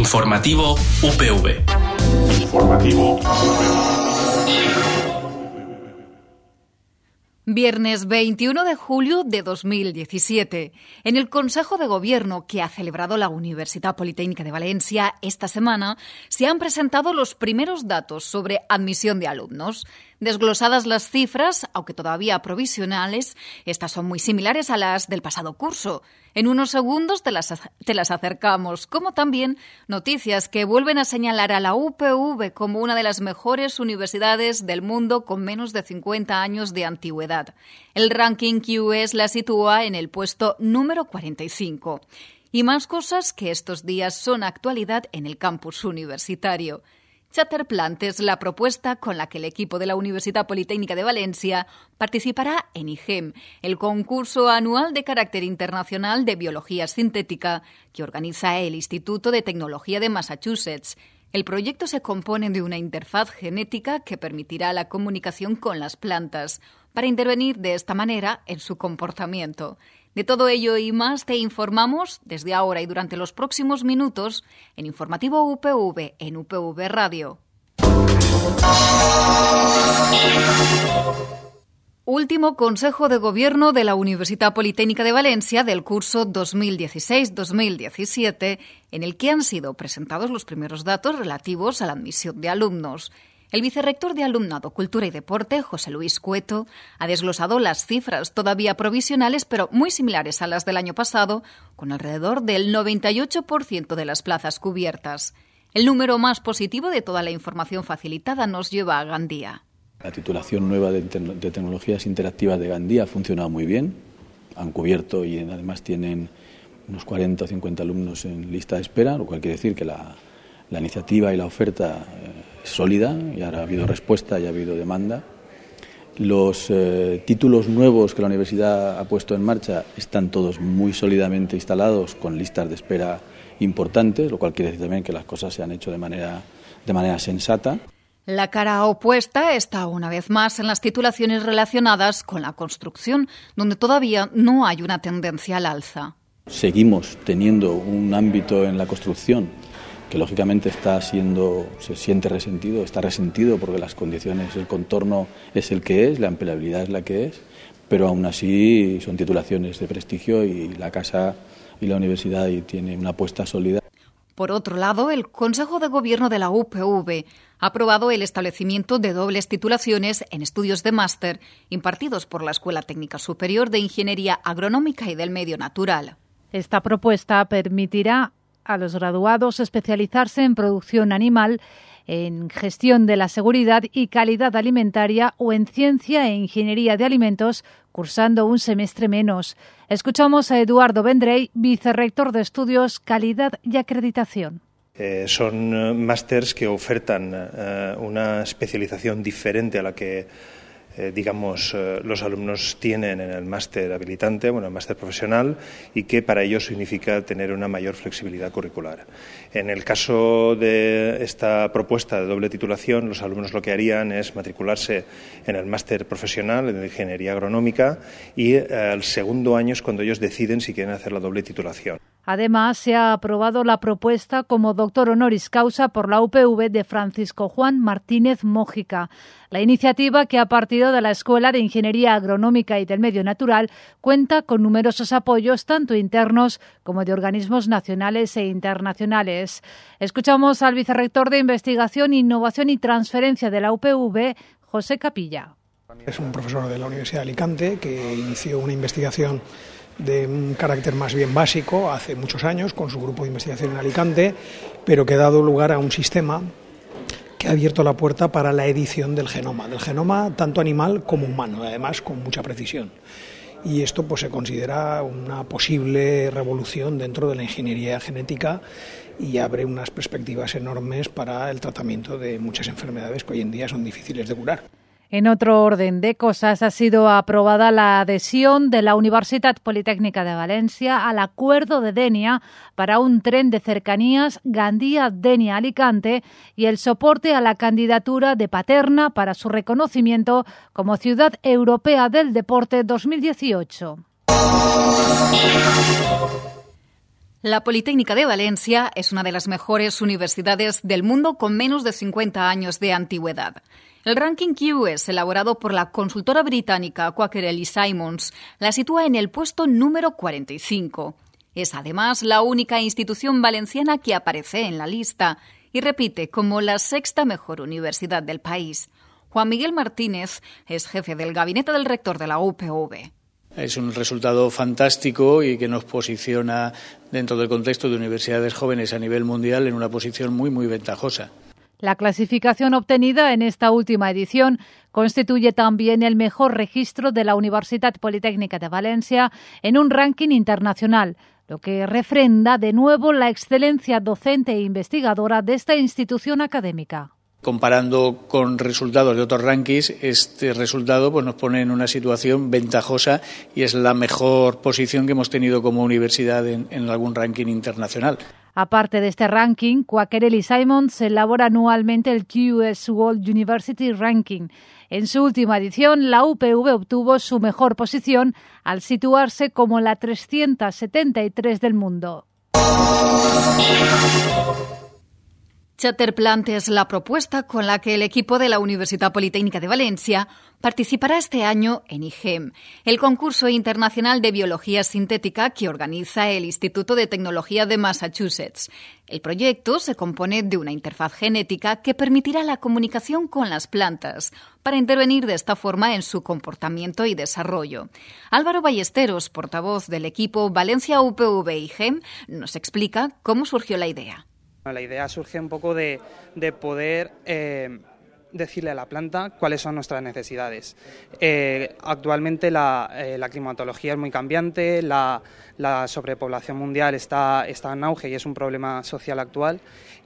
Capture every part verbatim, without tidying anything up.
Informativo U P V. Informativo U P V. Viernes veintiuno de julio de dos mil diecisiete. En el Consejo de Gobierno que ha celebrado la Universitat Politécnica de Valencia esta semana, se han presentado los primeros datos sobre admisión de alumnos. Desglosadas las cifras, aunque todavía provisionales, estas son muy similares a las del pasado curso. En unos segundos te las, te las acercamos, como también noticias que vuelven a señalar a la U P V como una de las mejores universidades del mundo con menos de cincuenta años de antigüedad. El ranking Q S la sitúa en el puesto número cuarenta y cinco. Y más cosas que estos días son actualidad en el campus universitario. Chatterplant es la propuesta con la que el equipo de la Universitat Politécnica de Valencia participará en I G E M, el concurso anual de carácter internacional de biología sintética que organiza el Instituto de Tecnología de Massachusetts. El proyecto se compone de una interfaz genética que permitirá la comunicación con las plantas para intervenir de esta manera en su comportamiento. De todo ello y más te informamos desde ahora y durante los próximos minutos en Informativo U P V en U P V Radio. Último Consejo de Gobierno de la Universitat Politécnica de Valencia del curso dos mil dieciséis dos mil diecisiete, en el que han sido presentados los primeros datos relativos a la admisión de alumnos. El vicerrector de Alumnado, Cultura y Deporte, José Luis Cueto, ha desglosado las cifras todavía provisionales, pero muy similares a las del año pasado, con alrededor del noventa y ocho por ciento de las plazas cubiertas. El número más positivo de toda la información facilitada nos lleva a Gandía. La titulación nueva de, de tecnologías interactivas de Gandía ha funcionado muy bien. Han cubierto y además tienen unos cuarenta o cincuenta alumnos en lista de espera, lo cual quiere decir que la, la iniciativa y la oferta es sólida y ahora ha habido respuesta y ha habido demanda. Los eh, títulos nuevos que la universidad ha puesto en marcha están todos muy sólidamente instalados con listas de espera importantes, lo cual quiere decir también que las cosas se han hecho de manera, de manera sensata. La cara opuesta está una vez más en las titulaciones relacionadas con la construcción, donde todavía no hay una tendencia al alza. Seguimos teniendo un ámbito en la construcción que lógicamente está siendo, se siente resentido, está resentido porque las condiciones, el contorno es el que es, la empleabilidad es la que es, pero aún así son titulaciones de prestigio y la casa y la universidad y tiene una apuesta sólida. Por otro lado, el Consejo de Gobierno de la U P V ha aprobado el establecimiento de dobles titulaciones en estudios de máster impartidos por la Escuela Técnica Superior de Ingeniería Agronómica y del Medio Natural. Esta propuesta permitirá a los graduados especializarse en producción animal, en gestión de la seguridad y calidad alimentaria o en ciencia e ingeniería de alimentos, cursando un semestre menos. Escuchamos a Eduardo Vendrell, vicerrector de Estudios, Calidad y Acreditación. Eh, son uh, másters que ofertan uh, una especialización diferente a la que Eh, digamos, eh, los alumnos tienen en el máster habilitante, bueno, el máster profesional, y que para ellos significa tener una mayor flexibilidad curricular. En el caso de esta propuesta de doble titulación, los alumnos lo que harían es matricularse en el máster profesional de Ingeniería Agronómica y eh, el segundo año es cuando ellos deciden si quieren hacer la doble titulación. Además, se ha aprobado la propuesta como doctor honoris causa por la U P V de Francisco Juan Martínez Mójica. La iniciativa, que ha partido de la Escuela de Ingeniería Agronómica y del Medio Natural, cuenta con numerosos apoyos tanto internos como de organismos nacionales e internacionales. Escuchamos al vicerrector de Investigación, Innovación y Transferencia de la U P V, José Capilla. Es un profesor de la Universidad de Alicante que inició una investigación de un carácter más bien básico hace muchos años con su grupo de investigación en Alicante, pero que ha dado lugar a un sistema que ha abierto la puerta para la edición del genoma, del genoma tanto animal como humano, además con mucha precisión. Y esto pues se considera una posible revolución dentro de la ingeniería genética y abre unas perspectivas enormes para el tratamiento de muchas enfermedades que hoy en día son difíciles de curar. En otro orden de cosas, ha sido aprobada la adhesión de la Universitat Politécnica de Valencia al acuerdo de Dénia para un tren de cercanías Gandía-Dénia-Alicante y el soporte a la candidatura de Paterna para su reconocimiento como Ciudad Europea del Deporte dos mil dieciocho. La Politécnica de Valencia es una de las mejores universidades del mundo con menos de cincuenta años de antigüedad. El ranking Q S, elaborado por la consultora británica Quaker Simons, la sitúa en el puesto número cuarenta y cinco. Es además la única institución valenciana que aparece en la lista y repite como la sexta mejor universidad del país. Juan Miguel Martínez es jefe del gabinete del rector de la U P V. Es un resultado fantástico y que nos posiciona dentro del contexto de universidades jóvenes a nivel mundial en una posición muy, muy ventajosa. La clasificación obtenida en esta última edición constituye también el mejor registro de la Universitat Politécnica de Valencia en un ranking internacional, lo que refrenda de nuevo la excelencia docente e investigadora de esta institución académica. Comparando con resultados de otros rankings, este resultado pues, nos pone en una situación ventajosa y es la mejor posición que hemos tenido como universidad en, en algún ranking internacional. Aparte de este ranking, Quaker Simons elabora anualmente el Q S World University Ranking. En su última edición, la U P V obtuvo su mejor posición al situarse como la trescientos setenta y tres del mundo. Chatterplant es la propuesta con la que el equipo de la Universitat Politécnica de Valencia participará este año en I G E M, el concurso internacional de biología sintética que organiza el Instituto de Tecnología de Massachusetts. El proyecto se compone de una interfaz genética que permitirá la comunicación con las plantas para intervenir de esta forma en su comportamiento y desarrollo. Álvaro Ballesteros, portavoz del equipo Valencia U P V I G E M, nos explica cómo surgió la idea. La idea surge un poco de, de poder eh, decirle a la planta cuáles son nuestras necesidades. Eh, actualmente la, eh, la climatología es muy cambiante, la, la sobrepoblación mundial está, está en auge y es un problema social actual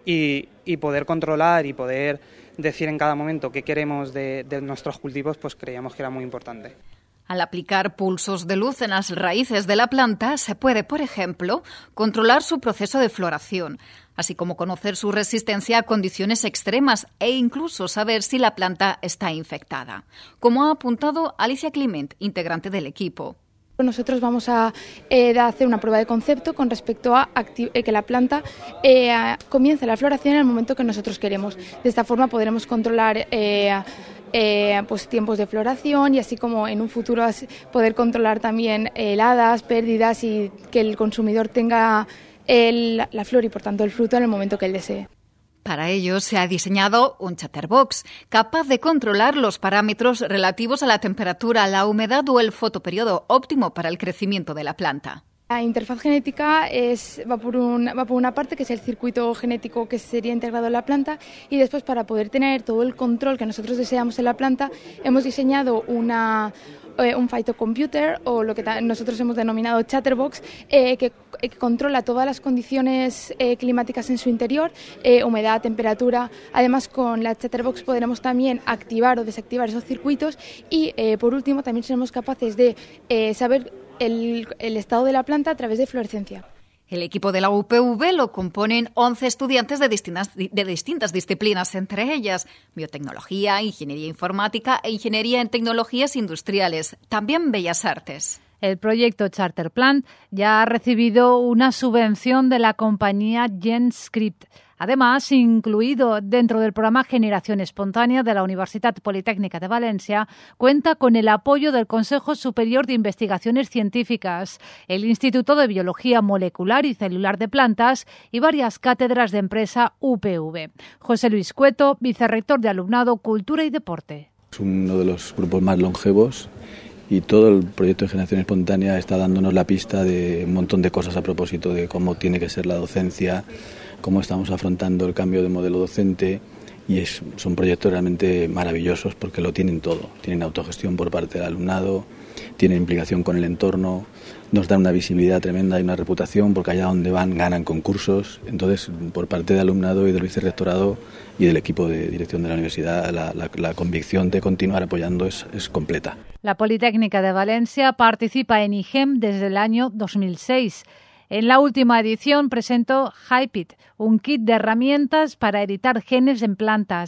y, y poder controlar y poder decir en cada momento qué queremos de, de nuestros cultivos, pues creíamos que era muy importante. Al aplicar pulsos de luz en las raíces de la planta, se puede, por ejemplo, controlar su proceso de floración, así como conocer su resistencia a condiciones extremas e incluso saber si la planta está infectada, como ha apuntado Alicia Climent, integrante del equipo. Nosotros vamos a eh, hacer una prueba de concepto con respecto a eh, que la planta eh, comience la floración en el momento que nosotros queremos. De esta forma podremos controlar eh, Eh, pues tiempos de floración y así como en un futuro poder controlar también heladas, pérdidas y que el consumidor tenga el, la flor y por tanto el fruto en el momento que él desee. Para ello se ha diseñado un chatterbox capaz de controlar los parámetros relativos a la temperatura, la humedad o el fotoperiodo óptimo para el crecimiento de la planta. La interfaz genética es, va, por un, va por una parte, que es el circuito genético que sería integrado en la planta, y después, para poder tener todo el control que nosotros deseamos en la planta, hemos diseñado una, eh, un phytocomputer, o lo que nosotros hemos denominado chatterbox, eh, que, que controla todas las condiciones eh, climáticas en su interior, eh, humedad, temperatura. Además, con la chatterbox podremos también activar o desactivar esos circuitos y, eh, por último, también seremos capaces de eh, saber El, el estado de la planta a través de fluorescencia. El equipo de la U P V lo componen once estudiantes de distintas, de distintas disciplinas, entre ellas biotecnología, ingeniería informática e ingeniería en tecnologías industriales, también bellas artes. El proyecto Chatterplant ya ha recibido una subvención de la compañía GenScript. Además, incluido dentro del programa Generación Espontánea de la Universitat Politécnica de Valencia, cuenta con el apoyo del Consejo Superior de Investigaciones Científicas, el Instituto de Biología Molecular y Celular de Plantas y varias cátedras de empresa U P V. José Luis Cueto, vicerrector de Alumnado, Cultura y Deporte. Es uno de los grupos más longevos y todo el proyecto de Generación Espontánea está dándonos la pista de un montón de cosas a propósito de cómo tiene que ser la docencia, cómo estamos afrontando el cambio de modelo docente, y es, son proyectos realmente maravillosos porque lo tienen todo. Tienen autogestión por parte del alumnado, tienen implicación con el entorno, nos dan una visibilidad tremenda y una reputación porque allá donde van ganan concursos. Entonces, por parte del alumnado y del vicerrectorado y del equipo de dirección de la universidad, la, la, la convicción de continuar apoyando es, es completa. La Politécnica de Valencia participa en I G E M desde el año dos mil seis. En la última edición presentó HyPit, un kit de herramientas para editar genes en plantas.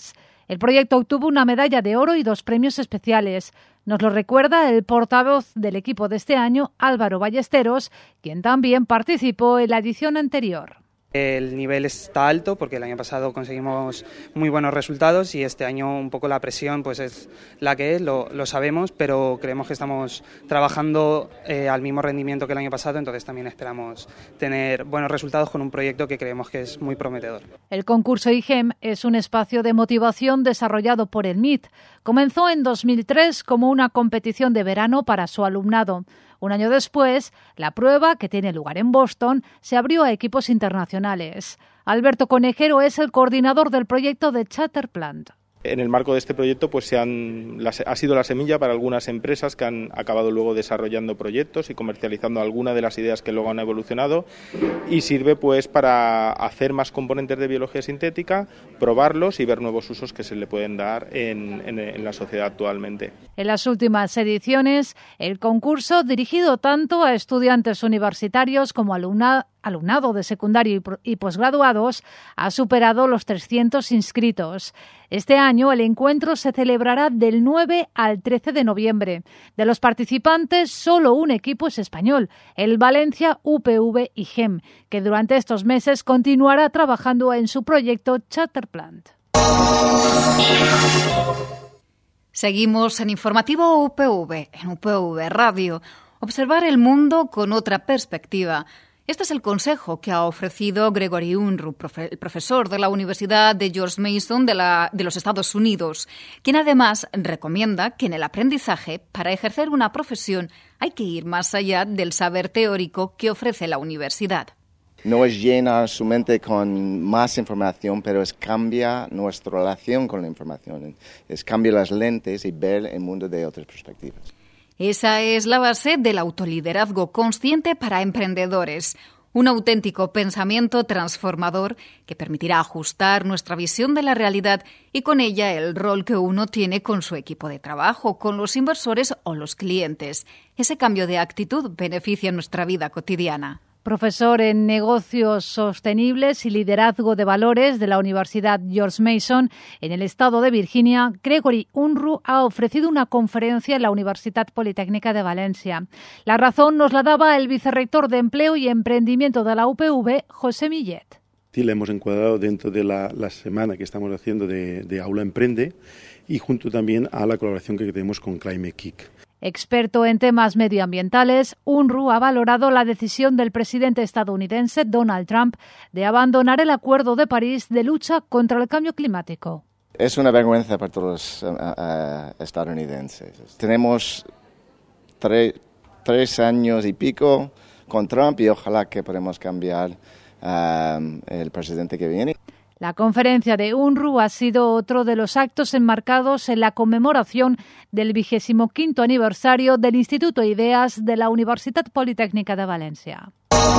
El proyecto obtuvo una medalla de oro y dos premios especiales. Nos lo recuerda el portavoz del equipo de este año, Álvaro Ballesteros, quien también participó en la edición anterior. El nivel está alto porque el año pasado conseguimos muy buenos resultados y este año un poco la presión pues es la que es, lo, lo sabemos, pero creemos que estamos trabajando eh, al mismo rendimiento que el año pasado, entonces también esperamos tener buenos resultados con un proyecto que creemos que es muy prometedor. El concurso I G E M es un espacio de motivación desarrollado por el M I T. Comenzó en dos mil tres como una competición de verano para su alumnado. Un año después, la prueba, que tiene lugar en Boston, se abrió a equipos internacionales. Alberto Conejero es el coordinador del proyecto de Chatterplant. En el marco de este proyecto pues se han, ha sido la semilla para algunas empresas que han acabado luego desarrollando proyectos y comercializando algunas de las ideas que luego han evolucionado, y sirve pues para hacer más componentes de biología sintética, probarlos y ver nuevos usos que se le pueden dar en, en, en la sociedad actualmente. En las últimas ediciones, el concurso, dirigido tanto a estudiantes universitarios como alumna, alumnado de secundario y posgraduados, ha superado los trescientos inscritos. Este año el encuentro se celebrará del nueve al trece de noviembre. De los participantes, solo un equipo es español, el Valencia U P V I G E M, que durante estos meses continuará trabajando en su proyecto Chatterplant. Seguimos en Informativo U P V, en U P V Radio. Observar el mundo con otra perspectiva. Este es el consejo que ha ofrecido Gregory Unruh, profe- el profesor de la Universidad de George Mason de, la, de los Estados Unidos, quien además recomienda que en el aprendizaje, para ejercer una profesión, hay que ir más allá del saber teórico que ofrece la universidad. No es llenar su mente con más información, pero es cambiar nuestra relación con la información, es cambiar las lentes y ver el mundo de otras perspectivas. Esa es la base del autoliderazgo consciente para emprendedores, un auténtico pensamiento transformador que permitirá ajustar nuestra visión de la realidad y con ella el rol que uno tiene con su equipo de trabajo, con los inversores o los clientes. Ese cambio de actitud beneficia nuestra vida cotidiana. Profesor en Negocios Sostenibles y Liderazgo de Valores de la Universidad George Mason en el estado de Virginia, Gregory Unruh ha ofrecido una conferencia en la Universidad Politécnica de Valencia. La razón nos la daba el vicerrector de Empleo y Emprendimiento de la U P V, José Millet. Sí, la hemos encuadrado dentro de la, la semana que estamos haciendo de, de Aula Emprende y junto también a la colaboración que tenemos con Climate Kick. Experto en temas medioambientales, Unruh ha valorado la decisión del presidente estadounidense Donald Trump de abandonar el Acuerdo de París de lucha contra el cambio climático. Es una vergüenza para todos los uh, uh, estadounidenses. Tenemos tre- tres años y pico con Trump y ojalá que podamos cambiar um, el presidente que viene. La conferencia de Unruh ha sido otro de los actos enmarcados en la conmemoración del vigésimo quinto aniversario del Instituto Ideas de la Universidad Politécnica de Valencia.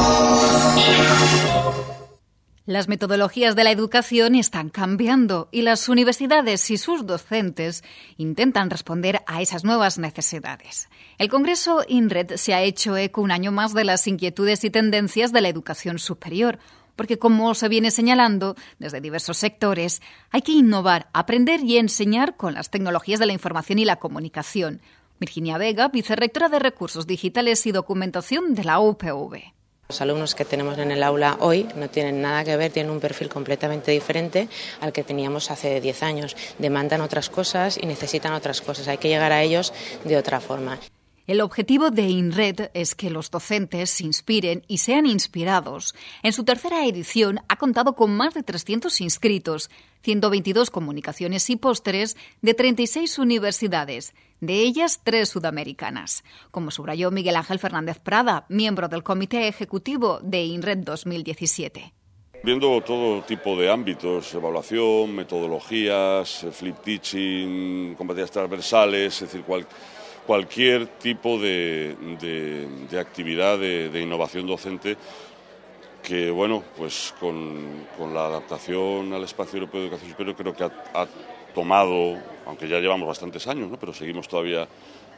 Las metodologías de la educación están cambiando y las universidades y sus docentes intentan responder a esas nuevas necesidades. El Congreso INRED se ha hecho eco un año más de las inquietudes y tendencias de la educación superior, porque, como se viene señalando desde diversos sectores, hay que innovar, aprender y enseñar con las tecnologías de la información y la comunicación. Virginia Vega, vicerrectora de Recursos Digitales y Documentación de la U P V. Los alumnos que tenemos en el aula hoy no tienen nada que ver, tienen un perfil completamente diferente al que teníamos hace diez años. Demandan otras cosas y necesitan otras cosas. Hay que llegar a ellos de otra forma. El objetivo de INRED es que los docentes se inspiren y sean inspirados. En su tercera edición ha contado con más de trescientos inscritos, ciento veintidós comunicaciones y pósteres de treinta y seis universidades, de ellas tres sudamericanas, como subrayó Miguel Ángel Fernández Prada, miembro del Comité Ejecutivo de INRED dos mil diecisiete. Viendo todo tipo de ámbitos, evaluación, metodologías, flip teaching, competencias transversales, es decir, cual, cualquier tipo de, de, de actividad de, de innovación docente que, bueno, pues con, con la adaptación al espacio europeo de educación superior creo que ha, ha tomado, aunque ya llevamos bastantes años, ¿no?, pero seguimos todavía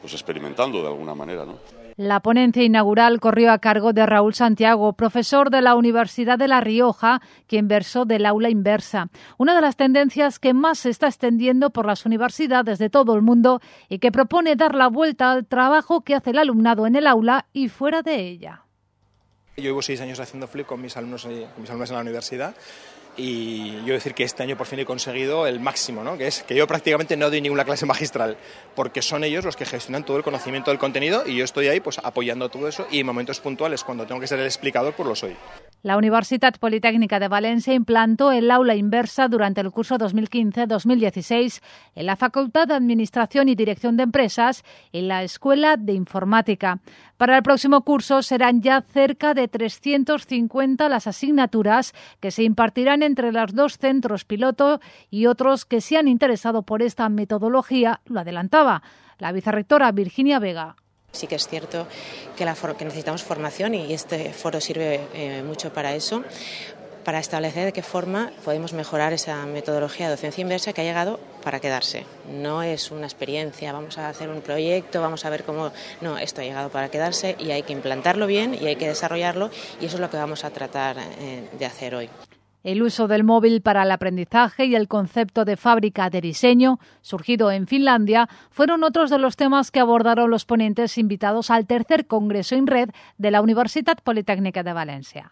pues experimentando de alguna manera, ¿no? La ponencia inaugural corrió a cargo de Raúl Santiago, profesor de la Universidad de La Rioja, quien versó del aula inversa, una de las tendencias que más se está extendiendo por las universidades de todo el mundo y que propone dar la vuelta al trabajo que hace el alumnado en el aula y fuera de ella. Yo llevo seis años haciendo flip con mis alumnos, con mis alumnos en la universidad. Y yo decir que este año por fin he conseguido el máximo, ¿no? Que es que yo prácticamente no doy ninguna clase magistral, porque son ellos los que gestionan todo el conocimiento del contenido y yo estoy ahí pues apoyando todo eso y en momentos puntuales, cuando tengo que ser el explicador, pues lo soy. La Universitat Politécnica de Valencia implantó el aula inversa durante el curso dos mil quince dos mil dieciséis en la Facultad de Administración y Dirección de Empresas y en la Escuela de Informática. Para el próximo curso serán ya cerca de trescientas cincuenta las asignaturas que se impartirán entre los dos centros piloto y otros que se han interesado por esta metodología, lo adelantaba la vicerrectora Virginia Vega. Sí que es cierto que, la for- que necesitamos formación y este foro sirve eh, mucho para eso, para establecer de qué forma podemos mejorar esa metodología de docencia inversa que ha llegado para quedarse. No es una experiencia, vamos a hacer un proyecto, vamos a ver cómo... No, esto ha llegado para quedarse y hay que implantarlo bien y hay que desarrollarlo y eso es lo que vamos a tratar eh, de hacer hoy. El uso del móvil para el aprendizaje y el concepto de fábrica de diseño, surgido en Finlandia, fueron otros de los temas que abordaron los ponentes invitados al tercer Congreso INRED de la Universitat Politécnica de Valencia.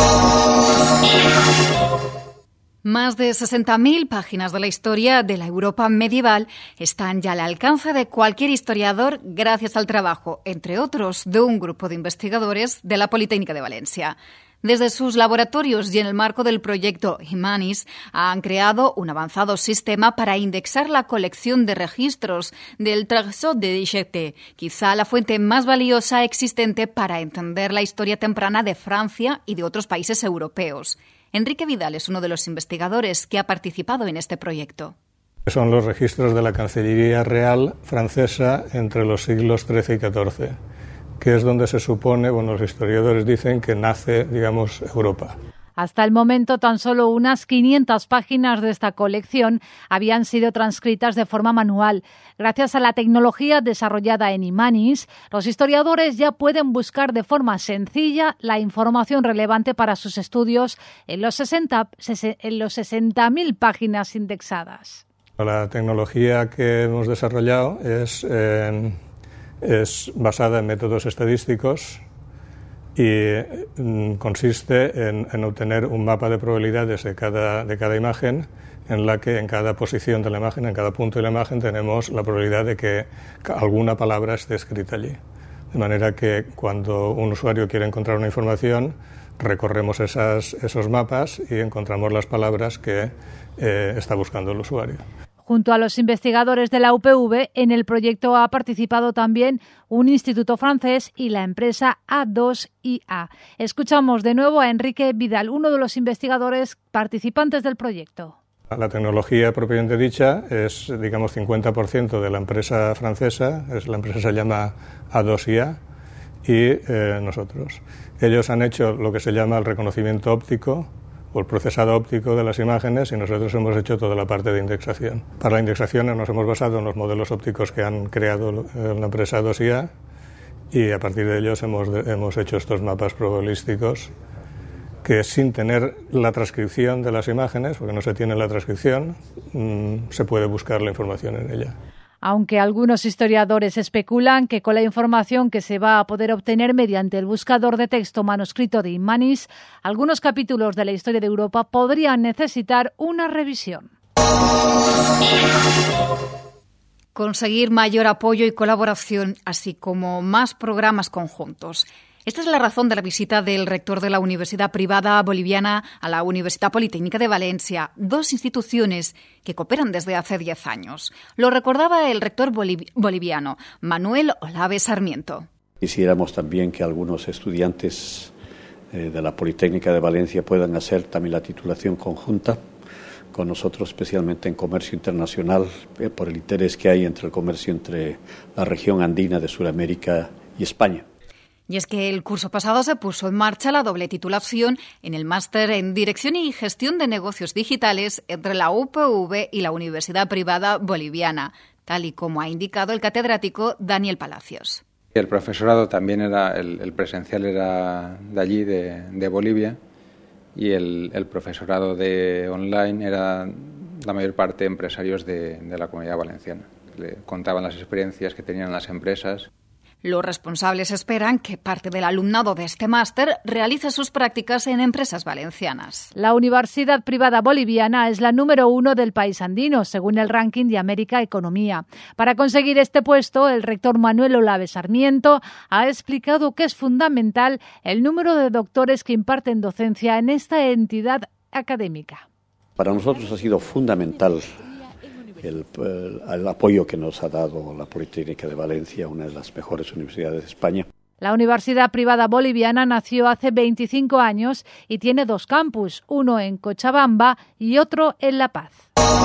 Más de sesenta mil páginas de la historia de la Europa medieval están ya al alcance de cualquier historiador gracias al trabajo, entre otros, de un grupo de investigadores de la Politécnica de Valencia. Desde sus laboratorios y en el marco del proyecto Humanis han creado un avanzado sistema para indexar la colección de registros del Trésor de Dijeté, quizá la fuente más valiosa existente para entender la historia temprana de Francia y de otros países europeos. Enrique Vidal es uno de los investigadores que ha participado en este proyecto. Son los registros de la Cancillería Real francesa entre los siglos trece y catorce. Que es donde se supone, bueno, los historiadores dicen que nace, digamos, Europa. Hasta el momento, tan solo unas quinientas páginas de esta colección habían sido transcritas de forma manual. Gracias a la tecnología desarrollada en Humanis, los historiadores ya pueden buscar de forma sencilla la información relevante para sus estudios en los sesenta mil páginas indexadas. La tecnología que hemos desarrollado es... Eh, Es basada en métodos estadísticos y mm, consiste en, en obtener un mapa de probabilidades de cada, de cada imagen, en la que en cada posición de la imagen, en cada punto de la imagen, tenemos la probabilidad de que alguna palabra esté escrita allí. De manera que cuando un usuario quiere encontrar una información, recorremos esas, esos mapas y encontramos las palabras que eh, está buscando el usuario. Junto a los investigadores de la U P V, en el proyecto ha participado también un instituto francés y la empresa A dos I A. Escuchamos de nuevo a Enrique Vidal, uno de los investigadores participantes del proyecto. La tecnología propiamente dicha es, digamos, cincuenta por ciento de la empresa francesa, es, la empresa se llama A dos I A, y eh, nosotros. Ellos han hecho lo que se llama el reconocimiento óptico, o el procesado óptico de las imágenes, y nosotros hemos hecho toda la parte de indexación. Para la indexación nos hemos basado en los modelos ópticos que han creado la empresa dos I A y a partir de ellos hemos, hemos hecho estos mapas probabilísticos que, sin tener la transcripción de las imágenes, porque no se tiene la transcripción, mmm, se puede buscar la información en ella. Aunque algunos historiadores especulan que con la información que se va a poder obtener mediante el buscador de texto manuscrito de Humanis, algunos capítulos de la historia de Europa podrían necesitar una revisión. Conseguir mayor apoyo y colaboración, así como más programas conjuntos. Esta es la razón de la visita del rector de la Universidad Privada Boliviana a la Universitat Politécnica de Valencia, dos instituciones que cooperan desde hace diez años. Lo recordaba el rector boliv- boliviano, Manuel Olave Sarmiento. Quisiéramos también que algunos estudiantes eh, de la Politécnica de Valencia puedan hacer también la titulación conjunta con nosotros, especialmente en comercio internacional, eh, por el interés que hay entre el comercio entre la región andina de Sudamérica y España. Y es que el curso pasado se puso en marcha la doble titulación en el máster en Dirección y Gestión de Negocios Digitales entre la U P V y la Universidad Privada Boliviana. tal y como ha indicado el catedrático Daniel Palacios. El profesorado también era, el, el presencial era de allí, de, de Bolivia, y el, el profesorado de online era la mayor parte empresarios de, de la Comunidad Valenciana. Le contaban las experiencias que tenían las empresas. Los responsables esperan que parte del alumnado de este máster realice sus prácticas en empresas valencianas. La Universidad Privada Boliviana es la número uno del país andino, según el ranking de América Economía. Para conseguir este puesto, el rector Manuel Olave Sarmiento ha explicado que es fundamental el número de doctores que imparten docencia en esta entidad académica. Para nosotros ha sido fundamental El, el, el apoyo que nos ha dado la Politécnica de Valencia, una de las mejores universidades de España. La Universidad Privada Boliviana nació hace veinticinco años y tiene dos campus, uno en Cochabamba y otro en La Paz.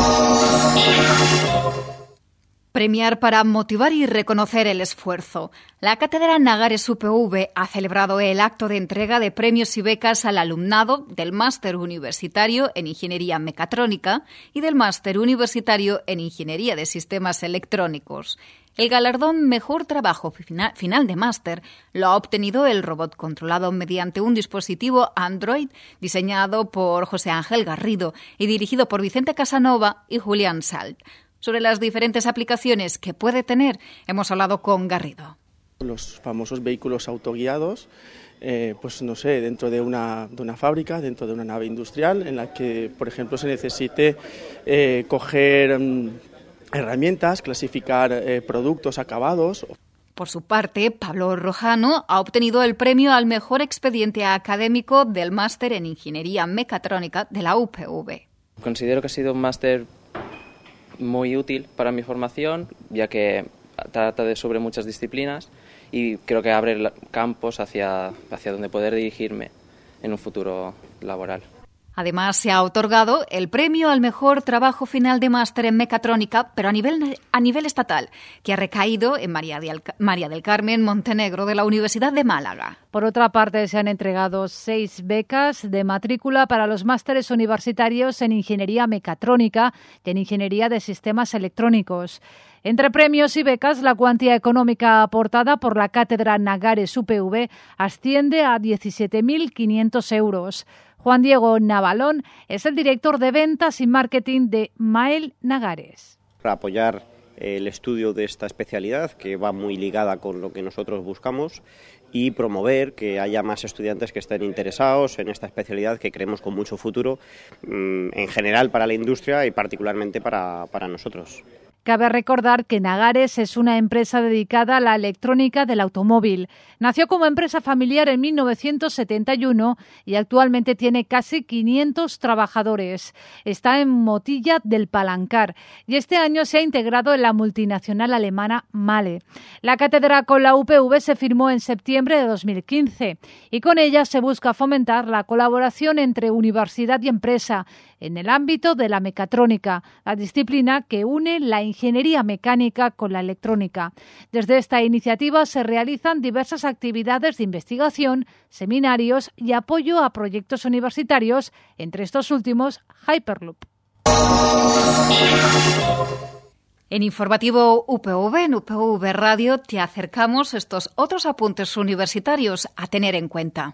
Premiar para motivar y reconocer el esfuerzo. La Cátedra Nagares U P V ha celebrado el acto de entrega de premios y becas al alumnado del Máster Universitario en Ingeniería Mecatrónica y del Máster Universitario en Ingeniería de Sistemas Electrónicos. El galardón Mejor Trabajo Final de Máster lo ha obtenido el robot controlado mediante un dispositivo Android diseñado por José Ángel Garrido y dirigido por Vicente Casanova y Julián Salt. Sobre las diferentes aplicaciones que puede tener, hemos hablado con Garrido. Los famosos vehículos autoguiados, eh, pues no sé, dentro de una, de una fábrica, dentro de una nave industrial, en la que, por ejemplo, se necesite eh, coger um, herramientas, clasificar eh, productos acabados. Por su parte, Pablo Rojano ha obtenido el premio al mejor expediente académico del máster en Ingeniería Mecatrónica de la U P V. Considero que ha sido un máster muy útil para mi formación, ya que trata de sobre muchas disciplinas y creo que abre campos hacia, hacia donde poder dirigirme en un futuro laboral. Además, se ha otorgado el premio al mejor trabajo final de máster en mecatrónica, pero a nivel, a nivel estatal, que ha recaído en María, de Alca- María del Carmen Montenegro de la Universidad de Málaga. Por otra parte, se han entregado seis becas de matrícula para los másteres universitarios en Ingeniería Mecatrónica y en Ingeniería de Sistemas Electrónicos. Entre premios y becas, la cuantía económica aportada por la Cátedra Nagares U P V asciende a diecisiete mil quinientos euros. Juan Diego Navalón es el director de ventas y marketing de Mael Nagares. Para apoyar el estudio de esta especialidad, que va muy ligada con lo que nosotros buscamos, y promover que haya más estudiantes que estén interesados en esta especialidad que creemos con mucho futuro, en general para la industria y particularmente para, para nosotros. Cabe recordar que Nagares es una empresa dedicada a la electrónica del automóvil. Nació como empresa familiar en mil novecientos setenta y uno y actualmente tiene casi quinientos trabajadores. Está en Motilla del Palancar y este año se ha integrado en la multinacional alemana Mahle. La cátedra con la U P V se firmó en septiembre de dos mil quince y con ella se busca fomentar la colaboración entre universidad y empresa en el ámbito de la mecatrónica, la disciplina que une la ingeniería mecánica con la electrónica. Desde esta iniciativa se realizan diversas actividades de investigación, seminarios y apoyo a proyectos universitarios, entre estos últimos Hyperloop. En Informativo U P V, en U P V Radio, te acercamos estos otros apuntes universitarios a tener en cuenta.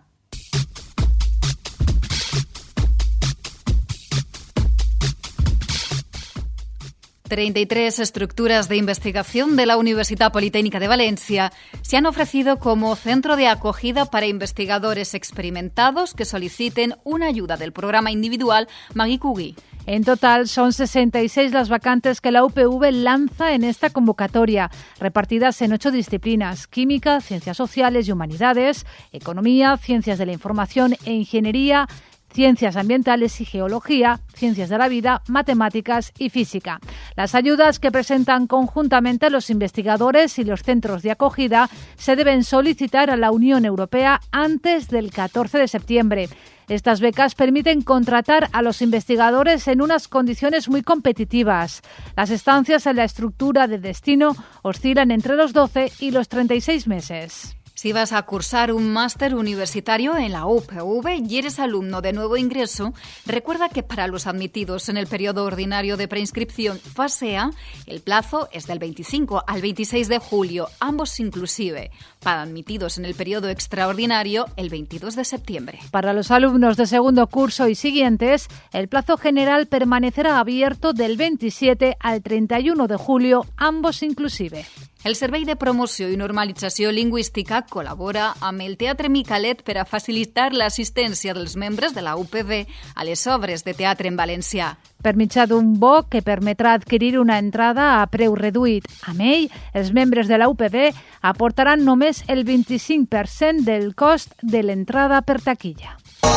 treinta y tres estructuras de investigación de la Universitat Politécnica de Valencia se han ofrecido como centro de acogida para investigadores experimentados que soliciten una ayuda del programa individual Magui Curie. En total son sesenta y seis las vacantes que la U P V lanza en esta convocatoria, repartidas en ocho disciplinas: química, ciencias sociales y humanidades, economía, ciencias de la información e ingeniería, ciencias ambientales y geología, ciencias de la vida, matemáticas y física. Las ayudas que presentan conjuntamente los investigadores y los centros de acogida se deben solicitar a la Unión Europea antes del catorce de septiembre. Estas becas permiten contratar a los investigadores en unas condiciones muy competitivas. Las estancias en la estructura de destino oscilan entre los doce y los treinta y seis meses. Si vas a cursar un máster universitario en la U P V y eres alumno de nuevo ingreso, recuerda que para los admitidos en el periodo ordinario de preinscripción fase A, el plazo es del veinticinco al veintiséis de julio, ambos inclusive. Para admitidos en el periodo extraordinario, el veintidós de septiembre. Para los alumnos de segundo curso y siguientes, el plazo general permanecerá abierto del veintisiete al treinta y uno de julio, ambos inclusive. El Servei de Promoció i Normalització Lingüística col·labora amb el Teatre Micalet per a facilitar l'assistència dels membres de la U P V a les obres de teatre en valencià. Per mitjà d'un bo que permetrà adquirir una entrada a preu reduït. Amb ell, els membres de la U P V aportaran només el vint-i-cinc per cent del cost de l'entrada per taquilla.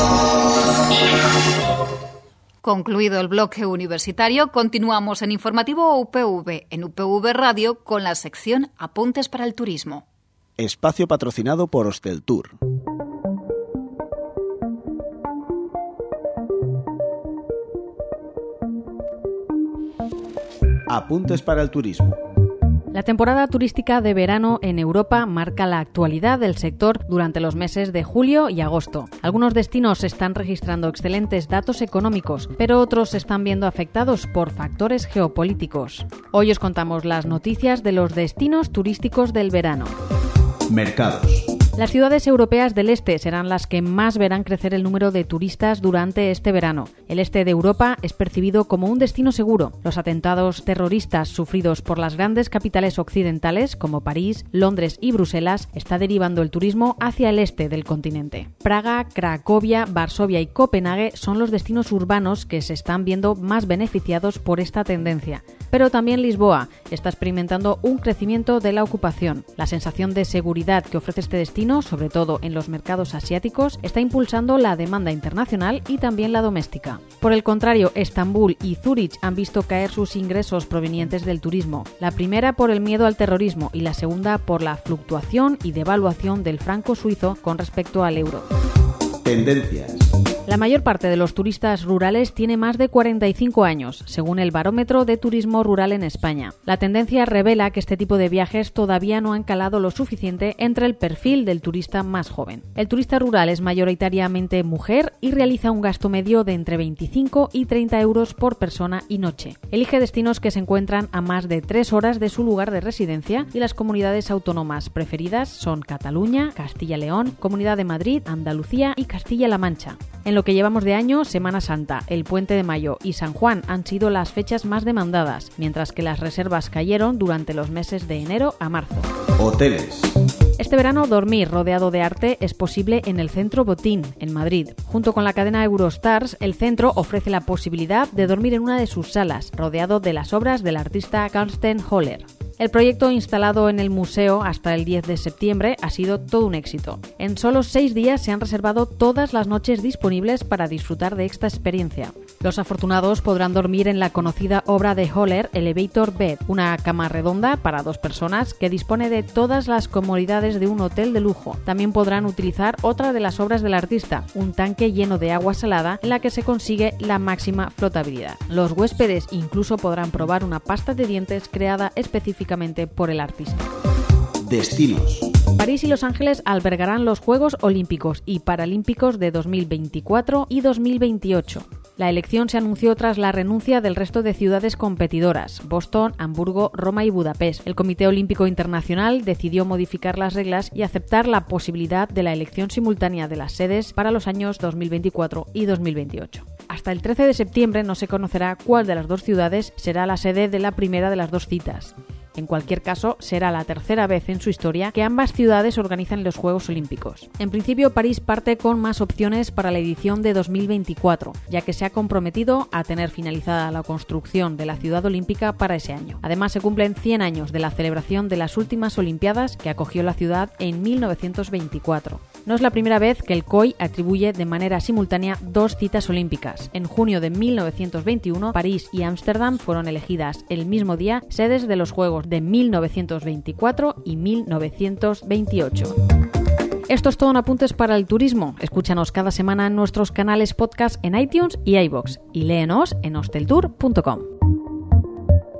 Concluido el bloque universitario, continuamos en Informativo U P V, en U P V Radio, con la sección Apuntes para el Turismo. Espacio patrocinado por Hosteltour. Apuntes para el turismo. La temporada turística de verano en Europa marca la actualidad del sector durante los meses de julio y agosto. Algunos destinos están registrando excelentes datos económicos, pero otros se están viendo afectados por factores geopolíticos. Hoy os contamos las noticias de los destinos turísticos del verano. Mercados. Las ciudades europeas del este serán las que más verán crecer el número de turistas durante este verano. El este de Europa es percibido como un destino seguro. Los atentados terroristas sufridos por las grandes capitales occidentales, como París, Londres y Bruselas, está derivando el turismo hacia el este del continente. Praga, Cracovia, Varsovia y Copenhague son los destinos urbanos que se están viendo más beneficiados por esta tendencia. Pero también Lisboa está experimentando un crecimiento de la ocupación. La sensación de seguridad que ofrece este destino, sobre todo en los mercados asiáticos, está impulsando la demanda internacional y también la doméstica. Por el contrario, Estambul y Zúrich han visto caer sus ingresos provenientes del turismo. La primera por el miedo al terrorismo y la segunda por la fluctuación y devaluación del franco suizo con respecto al euro. Tendencias. La mayor parte de los turistas rurales tiene más de cuarenta y cinco años, según el Barómetro de Turismo Rural en España. La tendencia revela que este tipo de viajes todavía no han calado lo suficiente entre el perfil del turista más joven. El turista rural es mayoritariamente mujer y realiza un gasto medio de entre veinticinco y treinta euros por persona y noche. Elige destinos que se encuentran a más de tres horas de su lugar de residencia y las comunidades autónomas preferidas son Cataluña, Castilla-León, Comunidad de Madrid, Andalucía y Castilla-La Mancha. En lo que llevamos de año, Semana Santa, el Puente de Mayo y San Juan han sido las fechas más demandadas, mientras que las reservas cayeron durante los meses de enero a marzo. Hoteles. Este verano, dormir rodeado de arte es posible en el Centro Botín, en Madrid. Junto con la cadena Eurostars, el centro ofrece la posibilidad de dormir en una de sus salas, rodeado de las obras del artista Carsten Höller. El proyecto, instalado en el museo hasta el diez de septiembre, ha sido todo un éxito. En solo seis días se han reservado todas las noches disponibles para disfrutar de esta experiencia. Los afortunados podrán dormir en la conocida obra de Höller, Elevator Bed, una cama redonda para dos personas que dispone de todas las comodidades de un hotel de lujo. También podrán utilizar otra de las obras del artista, un tanque lleno de agua salada en la que se consigue la máxima flotabilidad. Los huéspedes incluso podrán probar una pasta de dientes creada específicamente por el artista. Destinos. París y Los Ángeles albergarán los Juegos Olímpicos y Paralímpicos de dos mil veinticuatro y dos mil veintiocho. La elección se anunció tras la renuncia del resto de ciudades competidoras, Boston, Hamburgo, Roma y Budapest. El Comité Olímpico Internacional decidió modificar las reglas y aceptar la posibilidad de la elección simultánea de las sedes para los años dos mil veinticuatro y dos mil veintiocho. Hasta el trece de septiembre no se conocerá cuál de las dos ciudades será la sede de la primera de las dos citas. En cualquier caso, será la tercera vez en su historia que ambas ciudades organizan los Juegos Olímpicos. En principio, París parte con más opciones para la edición de dos mil veinticuatro, ya que se ha comprometido a tener finalizada la construcción de la ciudad olímpica para ese año. Además, se cumplen cien años de la celebración de las últimas Olimpiadas que acogió la ciudad en mil novecientos veinticuatro. No es la primera vez que el C O I atribuye de manera simultánea dos citas olímpicas. En junio de mil novecientos veintiuno, París y Ámsterdam fueron elegidas el mismo día sedes de los Juegos de mil novecientos veinticuatro y mil novecientos veintiocho. Esto es todo en Apuntes para el Turismo. Escúchanos cada semana en nuestros canales podcast en iTunes y iVoox y léenos en hosteltour punto com.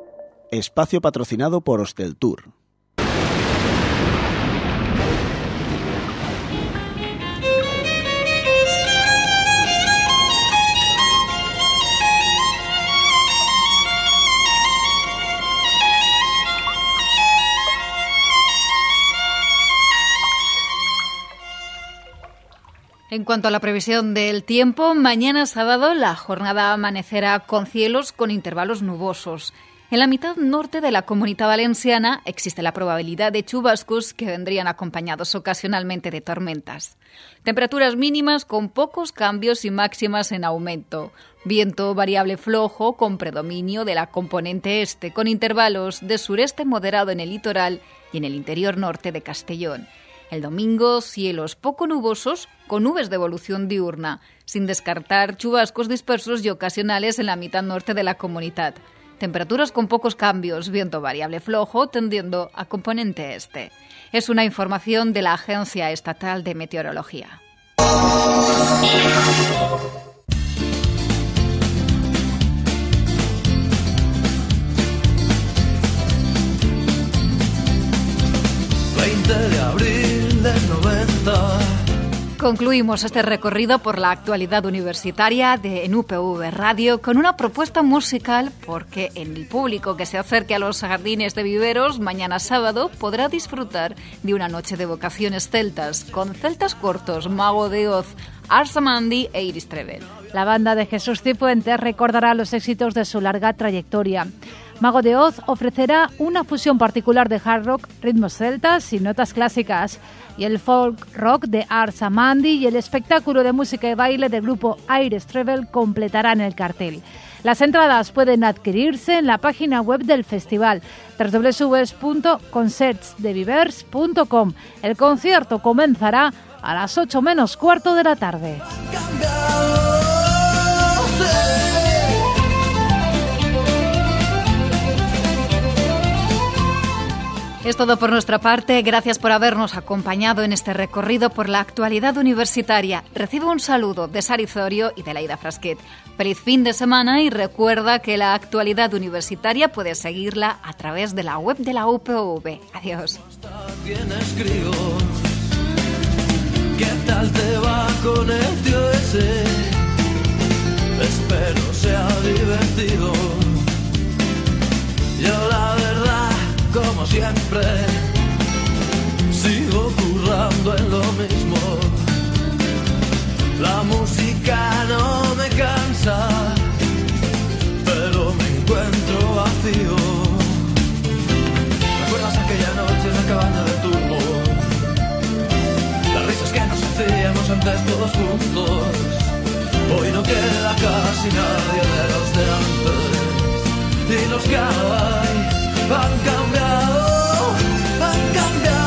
Espacio patrocinado por Hosteltour. En cuanto a la previsión del tiempo, mañana sábado la jornada amanecerá con cielos con intervalos nubosos. En la mitad norte de la Comunidad Valenciana existe la probabilidad de chubascos que vendrían acompañados ocasionalmente de tormentas. Temperaturas mínimas con pocos cambios y máximas en aumento. Viento variable flojo con predominio de la componente este, con intervalos de sureste moderado en el litoral y en el interior norte de Castellón. El domingo, cielos poco nubosos con nubes de evolución diurna, sin descartar chubascos dispersos y ocasionales en la mitad norte de la comunidad. Temperaturas con pocos cambios, viento variable flojo tendiendo a componente este. Es una información de la Agencia Estatal de Meteorología. veinte de abril del noventa. Concluimos este recorrido por la actualidad universitaria de en U P V Radio con una propuesta musical porque en el público que se acerque a los jardines de Viveros mañana sábado podrá disfrutar de una noche de vocaciones celtas con celtas cortos, Mago de Oz, Ars Amandi e Iris Trevel. La banda de Jesús Cifuentes recordará los éxitos de su larga trayectoria. Mago de Oz ofrecerá una fusión particular de hard rock, ritmos celtas y notas clásicas, y el folk rock de Ars Amandi y el espectáculo de música y baile del grupo Iris Trevel completarán el cartel. Las entradas pueden adquirirse en la página web del festival doble u doble u doble u punto concerts de vivers punto com. El concierto comenzará a las ocho menos cuarto de la tarde. Es todo por nuestra parte. Gracias por habernos acompañado en este recorrido por la actualidad universitaria. Recibe un saludo de Sari Zorio y de Laida Frasquet. Feliz fin de semana y recuerda que la actualidad universitaria puedes seguirla a través de la web de la U P V. Adiós. ¿Qué tal te va con el tío ese? Espero sea divertido. Yo la verdad, como siempre, sigo currando en lo mismo. La música no me cansa, pero me encuentro vacío. ¿Recuerdas aquella noche en la cabaña del turbo? Las risas que nos hacíamos antes todos juntos. Hoy no queda casi nadie de los de antes. Y los que hay han cambiado, han cambiado.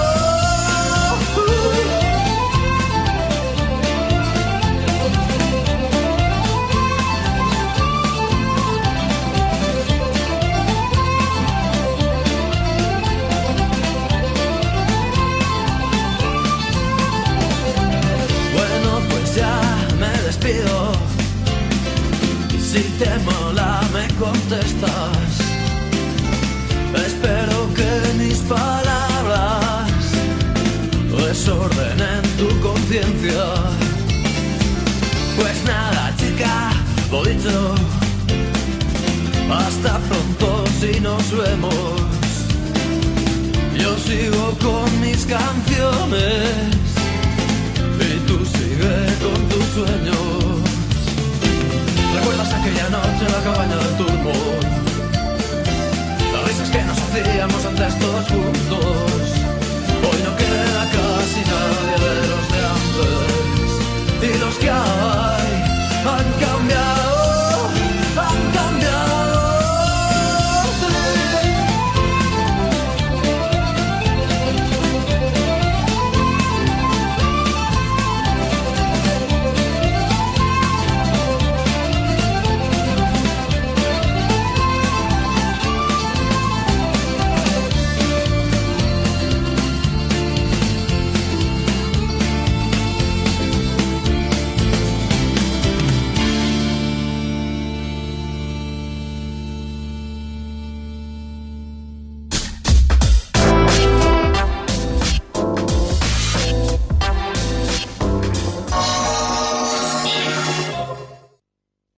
Bueno, pues ya me despido. Si te mola me contestas. Espero que mis palabras desordenen tu conciencia. Pues nada, chica, lo dicho. Hasta pronto si nos vemos. Yo sigo con mis canciones y tú sigue con tus sueños.